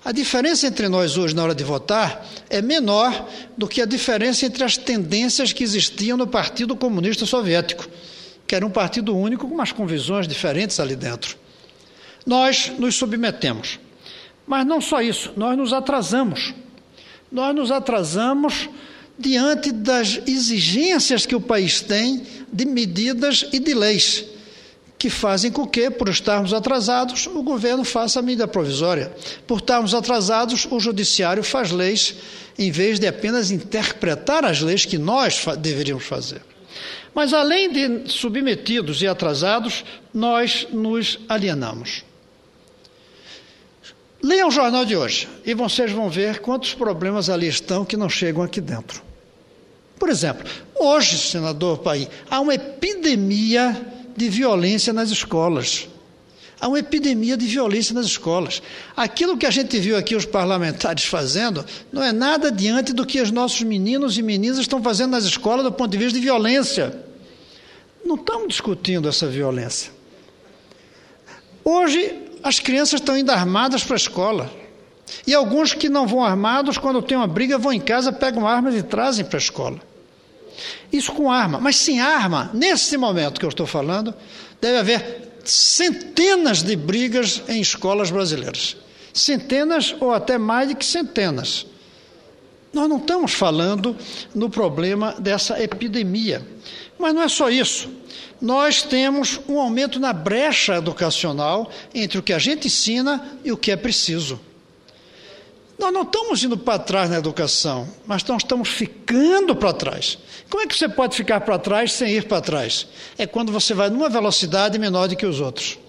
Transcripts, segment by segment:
A diferença entre nós hoje na hora de votar é menor do que a diferença entre as tendências que existiam no Partido Comunista Soviético, que era um partido único com umas convisões diferentes ali dentro. Nós nos submetemos. Mas não só isso, nós nos atrasamos. Nós nos atrasamos diante das exigências que o país tem de medidas e de leis, que fazem com que, por estarmos atrasados, o governo faça a medida provisória. Por estarmos atrasados, o judiciário faz leis, em vez de apenas interpretar as leis que nós deveríamos fazer. Mas, além de submetidos e atrasados, nós nos alienamos. Leiam o jornal de hoje e vocês vão ver quantos problemas ali estão que não chegam aqui dentro. Por exemplo, hoje, senador Paim, há uma epidemia de violência nas escolas. Há uma epidemia de violência nas escolas. Aquilo que a gente viu aqui os parlamentares fazendo não é nada diante do que os nossos meninos e meninas estão fazendo nas escolas do ponto de vista de violência. Não estamos discutindo essa violência. Hoje, as crianças estão indo armadas para a escola. E alguns que não vão armados, quando tem uma briga, vão em casa, pegam armas e trazem para a escola. Isso com arma. Mas sem arma, nesse momento que eu estou falando, deve haver centenas de brigas em escolas brasileiras. Centenas ou até mais de que centenas. Nós não estamos falando no problema dessa epidemia. Mas não é só isso. Nós temos um aumento na brecha educacional entre o que a gente ensina e o que é preciso. Nós não estamos indo para trás na educação, mas nós estamos ficando para trás. Como é que você pode ficar para trás sem ir para trás? É quando você vai numa velocidade menor do que os outros.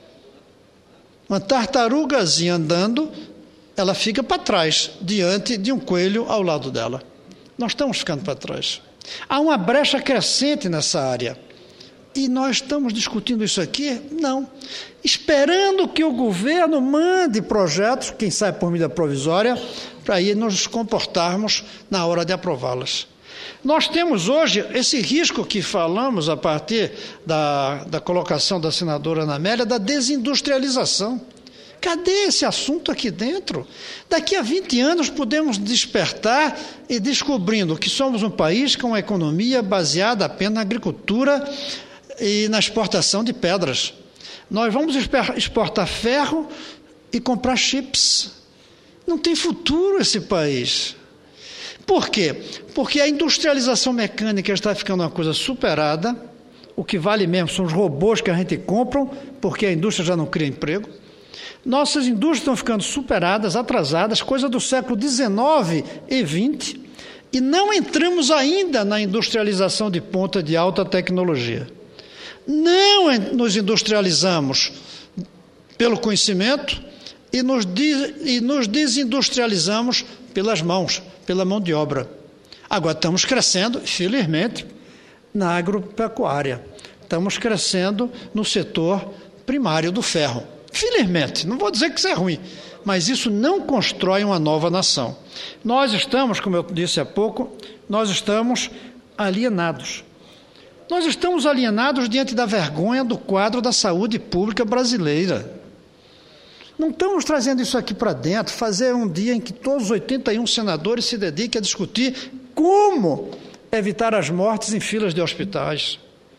Uma tartarugazinha andando, ela fica para trás, diante de um coelho ao lado dela. Nós estamos ficando para trás. Há uma brecha crescente nessa área. E nós estamos discutindo isso aqui? Não. Esperando que o governo mande projetos, quem sabe por medida provisória, para aí nos comportarmos na hora de aprová-las. Nós temos hoje esse risco que falamos a partir da colocação da senadora Ana Amélia, da desindustrialização. Cadê esse assunto aqui dentro? Daqui a 20 anos podemos despertar e descobrindo que somos um país com uma economia baseada apenas na agricultura e na exportação de pedras. Nós vamos exportar ferro e comprar chips. Não tem futuro esse país. Por quê? Porque a industrialização mecânica está ficando uma coisa superada. O que vale mesmo são os robôs que a gente compra, porque a indústria já não cria emprego. Nossas indústrias estão ficando superadas, atrasadas, coisa do século XIX e XX, e não entramos ainda na industrialização de ponta de alta tecnologia. Não nos industrializamos pelo conhecimento e nos desindustrializamos pelas mãos, pela mão de obra. Agora estamos crescendo, felizmente, na agropecuária. Estamos crescendo no setor primário do ferro. Felizmente, não vou dizer que isso é ruim, mas isso não constrói uma nova nação. Nós estamos, como eu disse há pouco, nós estamos alienados. Nós estamos alienados diante da vergonha do quadro da saúde pública brasileira. Não estamos trazendo isso aqui para dentro, fazer um dia em que todos os 81 senadores se dediquem a discutir como evitar as mortes em filas de hospitais.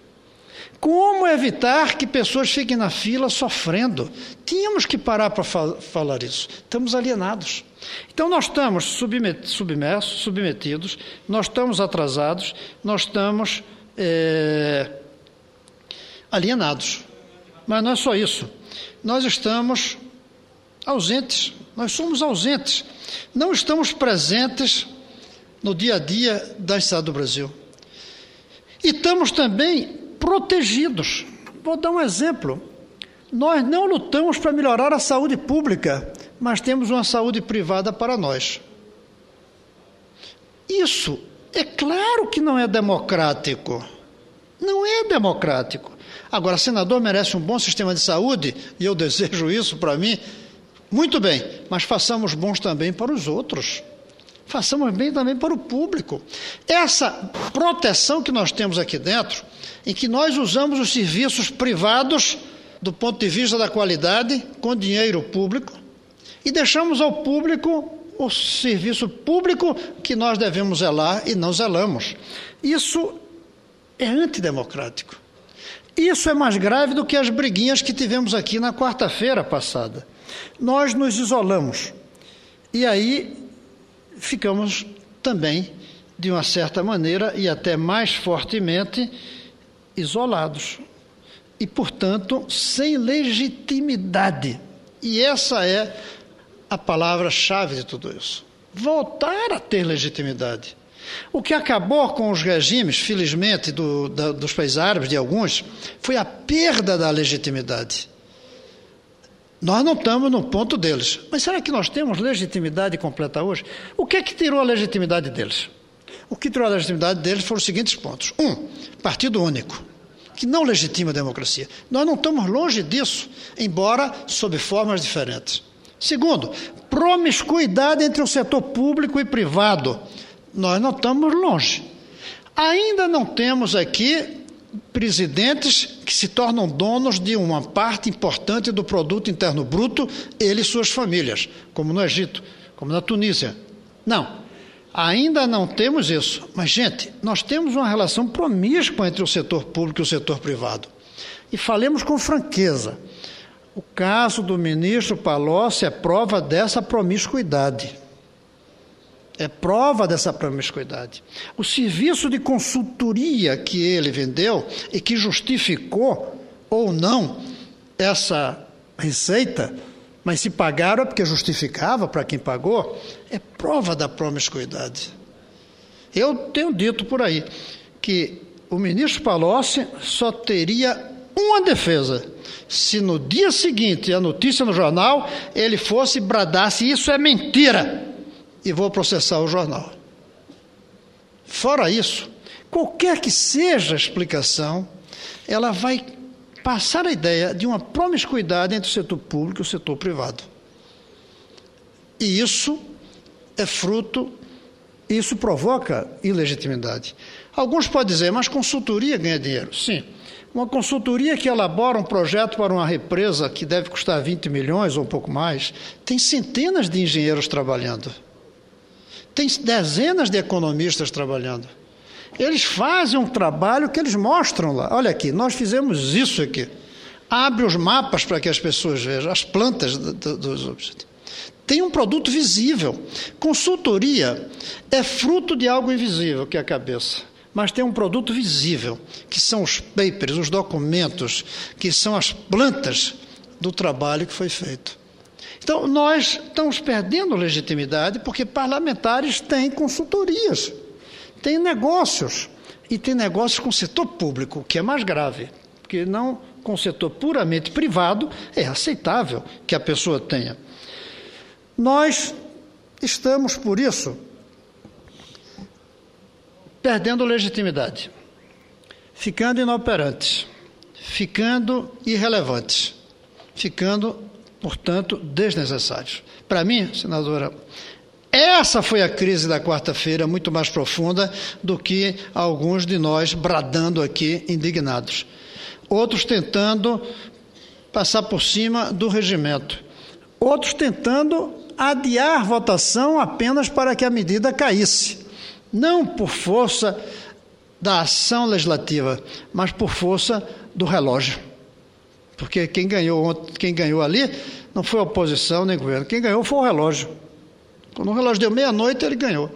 Como evitar que pessoas fiquem na fila sofrendo? Tínhamos que parar para falar isso. Estamos alienados. Então, nós estamos submetidos, nós estamos atrasados, nós estamos alienados. Mas não é só isso. Nós estamos ausentes. Nós somos ausentes. Não estamos presentes no dia a dia da Estado do Brasil. E estamos também protegidos. Vou dar um exemplo. Nós não lutamos para melhorar a saúde pública, mas temos uma saúde privada para nós. Isso, é claro que não é democrático. Não é democrático. Agora, senador merece um bom sistema de saúde, e eu desejo isso para mim, muito bem, mas façamos bons também para os outros. Façamos bem também para o público. Essa proteção que nós temos aqui dentro, em que nós usamos os serviços privados do ponto de vista da qualidade, com dinheiro público, E deixamos ao público o serviço público que nós devemos zelar e não zelamos. Isso é antidemocrático. Isso é mais grave do que as briguinhas que tivemos aqui na quarta-feira passada. Nós nos isolamos e aí ficamos também, de uma certa maneira e até mais fortemente, isolados e, portanto, sem legitimidade. E essa é a palavra-chave de tudo isso. Voltar a ter legitimidade. O que acabou com os regimes, felizmente, dos países árabes, de alguns, foi a perda da legitimidade. Nós não estamos no ponto deles. Mas será que nós temos legitimidade completa hoje? O que é que tirou a legitimidade deles? O que tirou a legitimidade deles foram os seguintes pontos. Partido único, que não legitima a democracia. Nós não estamos longe disso, embora sob formas diferentes. Segundo, promiscuidade entre o setor público e privado. Nós não estamos longe. Ainda não temos aqui presidentes que se tornam donos de uma parte importante do produto interno bruto, ele e suas famílias, como no Egito, como na Tunísia. Não, ainda não temos isso. Mas, gente, nós temos uma relação promíscua entre o setor público e o setor privado. E falemos com franqueza. O caso do ministro Palocci é prova dessa promiscuidade. É prova dessa promiscuidade. O serviço de consultoria que ele vendeu e que justificou ou não essa receita, mas se pagaram é porque justificava para quem pagou, é prova da promiscuidade. Eu tenho dito por aí que o ministro Palocci só teria uma defesa se no dia seguinte a notícia no jornal ele fosse e bradasse: isso é mentira, e vou processar o jornal. Fora isso, qualquer que seja a explicação, ela vai passar a ideia de uma promiscuidade entre o setor público e o setor privado. E isso é fruto, isso provoca ilegitimidade. Alguns podem dizer, mas consultoria ganha dinheiro. Sim, uma consultoria que elabora um projeto para uma represa que deve custar 20 milhões ou um pouco mais, tem centenas de engenheiros trabalhando. Tem dezenas de economistas trabalhando. Eles fazem um trabalho que eles mostram lá. Olha aqui, nós fizemos isso aqui. Abre os mapas para que as pessoas vejam, as plantas dos objetos. Tem um produto visível. Consultoria é fruto de algo invisível, que é a cabeça. Mas tem um produto visível, que são os papers, os documentos, que são as plantas do trabalho que foi feito. Então, nós estamos perdendo legitimidade porque parlamentares têm consultorias, têm negócios, e têm negócios com o setor público, o que é mais grave, porque não com o setor puramente privado é aceitável que a pessoa tenha. Nós estamos, por isso, perdendo legitimidade, ficando inoperantes, ficando irrelevantes, ficando, portanto, desnecessários. Para mim, senadora, essa foi a crise da quarta-feira, muito mais profunda do que alguns de nós bradando aqui indignados. Outros tentando passar por cima do regimento. Outros tentando adiar a votação apenas para que a medida caísse. Não por força da ação legislativa, mas por força do relógio. Porque quem ganhou ali não foi a oposição nem o governo. Quem ganhou foi o relógio. Quando o relógio deu meia-noite, ele ganhou.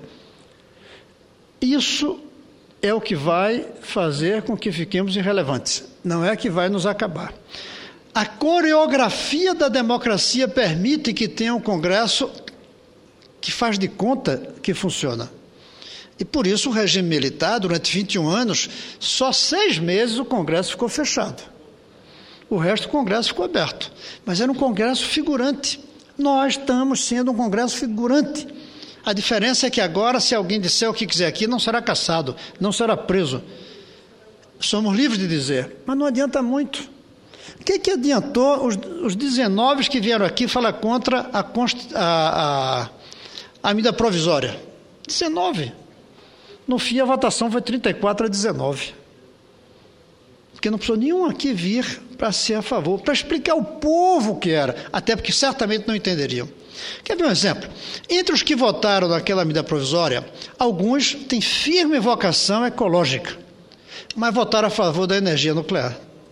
Isso é o que vai fazer com que fiquemos irrelevantes. Não é que vai nos acabar. A coreografia da democracia permite que tenha um Congresso que faz de conta que funciona. E por isso o regime militar, durante 21 anos, só 6 meses o Congresso ficou fechado. O resto do Congresso ficou aberto. Mas era um Congresso figurante. Nós estamos sendo um Congresso figurante. A diferença é que agora, se alguém disser o que quiser aqui, não será caçado, não será preso. Somos livres de dizer, mas não adianta muito. O que adiantou os 19 que vieram aqui falar contra a medida provisória? 19. No fim, a votação foi 34-19. Porque não precisou nenhum aqui vir para ser a favor, para explicar ao povo o que era, até porque certamente não entenderiam. Quer ver um exemplo? Entre os que votaram naquela medida provisória, alguns têm firme vocação ecológica, mas votaram a favor da energia nuclear.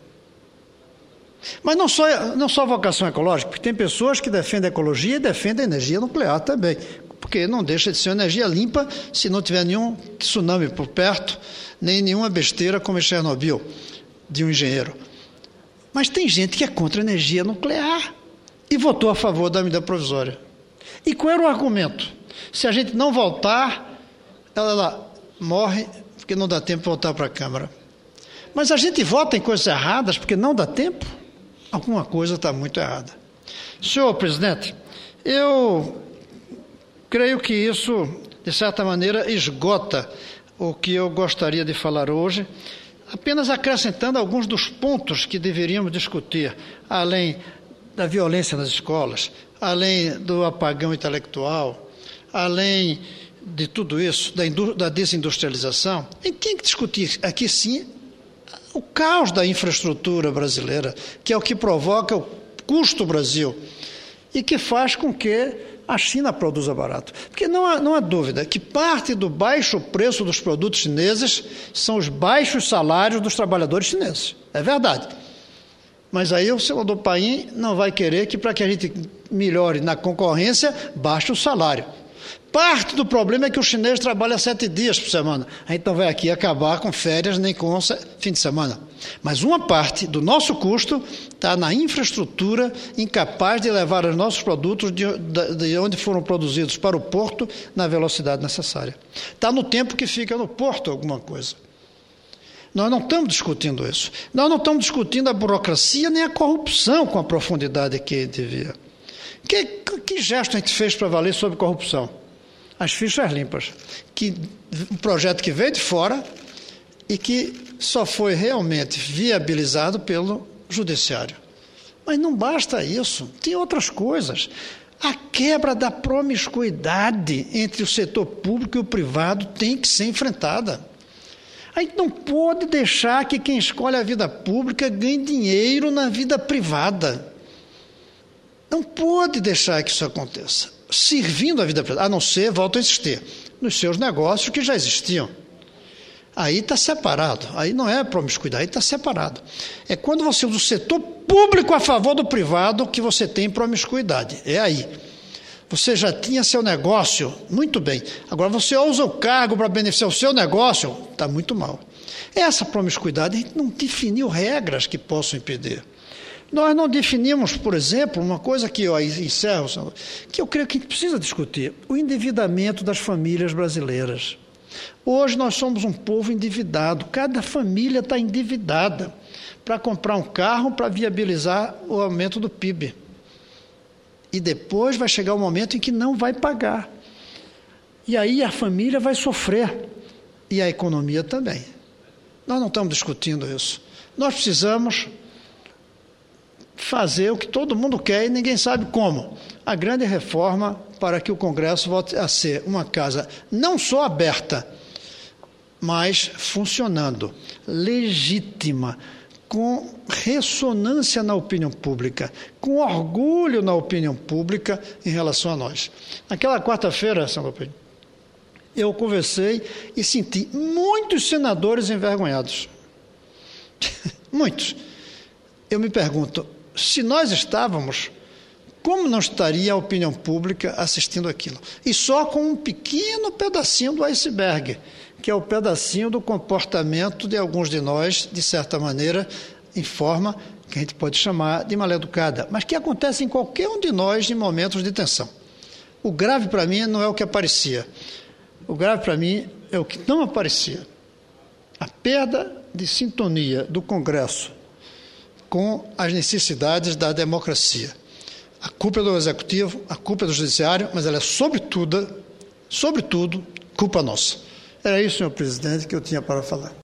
Mas não só vocação ecológica, porque tem pessoas que defendem a ecologia e defendem a energia nuclear também, porque não deixa de ser uma energia limpa se não tiver nenhum tsunami por perto, nem nenhuma besteira como em Chernobyl, de um engenheiro. Mas tem gente que é contra a energia nuclear e votou a favor da medida provisória. E qual era o argumento? Se a gente não voltar, ela morre, porque não dá tempo de voltar para a Câmara. Mas a gente vota em coisas erradas porque não dá tempo? Alguma coisa está muito errada. Senhor presidente, eu creio que isso, de certa maneira, esgota o que eu gostaria de falar hoje, apenas acrescentando alguns dos pontos que deveríamos discutir, além da violência nas escolas, além do apagão intelectual, além de tudo isso, da desindustrialização. A gente tem que discutir aqui, sim, o caos da infraestrutura brasileira, que é o que provoca o custo Brasil e que faz com que a China produza barato. Porque não há dúvida que parte do baixo preço dos produtos chineses são os baixos salários dos trabalhadores chineses. É verdade. Mas aí o senador Paim não vai querer que, para que a gente melhore na concorrência, baixe o salário. Parte do problema é que o chinês trabalha 7 dias por semana. A gente não vai aqui acabar com férias nem com fim de semana. Mas uma parte do nosso custo está na infraestrutura incapaz de levar os nossos produtos de onde foram produzidos para o porto na velocidade necessária. Está no tempo que fica no porto alguma coisa. Nós não estamos discutindo isso. Nós não estamos discutindo a burocracia nem a corrupção com a profundidade que devia. Que gesto a gente fez para valer sobre corrupção? As fichas limpas. Um projeto que veio de fora e que só foi realmente viabilizado pelo judiciário. Mas não basta isso. Tem outras coisas. A quebra da promiscuidade entre o setor público e o privado tem que ser enfrentada. A gente não pode deixar que quem escolhe a vida pública ganhe dinheiro na vida privada. Não pode deixar que isso aconteça, servindo a vida privada, a não ser, volto a insistir, nos seus negócios que já existiam. Aí está separado, aí não é promiscuidade, aí está separado. É quando você usa o setor público a favor do privado que você tem promiscuidade, é aí. Você já tinha seu negócio, muito bem. Agora você usa o cargo para beneficiar o seu negócio, está muito mal. Essa promiscuidade, a gente não definiu regras que possam impedir. Nós não definimos, por exemplo, uma coisa que eu encerro, que eu creio que a gente precisa discutir, o endividamento das famílias brasileiras. Hoje nós somos um povo endividado, cada família está endividada para comprar um carro para viabilizar o aumento do PIB. E depois vai chegar o momento em que não vai pagar. E aí a família vai sofrer. E a economia também. Nós não estamos discutindo isso. Nós precisamos fazer o que todo mundo quer e ninguém sabe como. A grande reforma para que o Congresso volte a ser uma casa não só aberta, mas funcionando, legítima, com ressonância na opinião pública, com orgulho na opinião pública em relação a nós. Naquela quarta-feira, senador Pedro, eu conversei e senti muitos senadores envergonhados. Muitos. Eu me pergunto, se nós estávamos, como não estaria a opinião pública assistindo aquilo? E só com um pequeno pedacinho do iceberg, que é o pedacinho do comportamento de alguns de nós, de certa maneira, em forma que a gente pode chamar de maleducada, mas que acontece em qualquer um de nós em momentos de tensão. O grave para mim não é o que aparecia. O grave para mim é o que não aparecia. A perda de sintonia do Congresso com as necessidades da democracia. A culpa é do Executivo, a culpa é do Judiciário, mas ela é, sobretudo, culpa nossa. Era isso, senhor presidente, que eu tinha para falar.